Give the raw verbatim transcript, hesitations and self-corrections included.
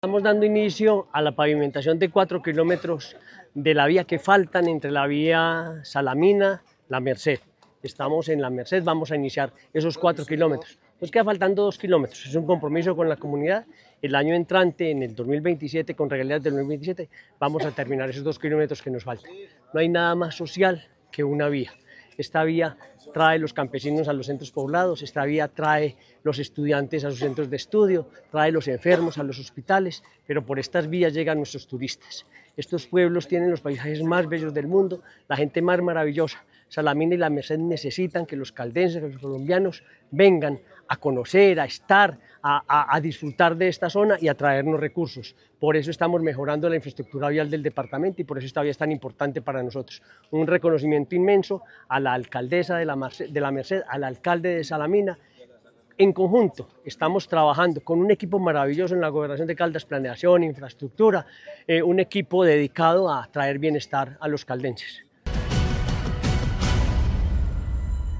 Estamos dando inicio a la pavimentación de cuatro kilómetros de la vía que faltan entre la vía Salamina, La Merced. Estamos en La Merced, vamos a iniciar esos cuatro kilómetros. Nos queda faltando dos kilómetros, es un compromiso con la comunidad. El año entrante, en el dos mil veintisiete, con regalías del dos mil veintisiete, vamos a terminar esos dos kilómetros que nos faltan. No hay nada más social que una vía. Esta vía trae los campesinos a los centros poblados, esta vía trae los estudiantes a sus centros de estudio, trae los enfermos a los hospitales, pero por estas vías llegan nuestros turistas. Estos pueblos tienen los paisajes más bellos del mundo, la gente más maravillosa. Salamina y La Merced necesitan que los caldenses, que los colombianos vengan a conocer, a estar, a, a, a disfrutar de esta zona y a traernos recursos. Por eso estamos mejorando la infraestructura vial del departamento y por eso esta vía es tan importante para nosotros. Un reconocimiento inmenso a la alcaldesa de La Merced, de La Merced, al alcalde de Salamina. En conjunto estamos trabajando con un equipo maravilloso en la Gobernación de Caldas, planeación, infraestructura, eh, un equipo dedicado a traer bienestar a los caldenses.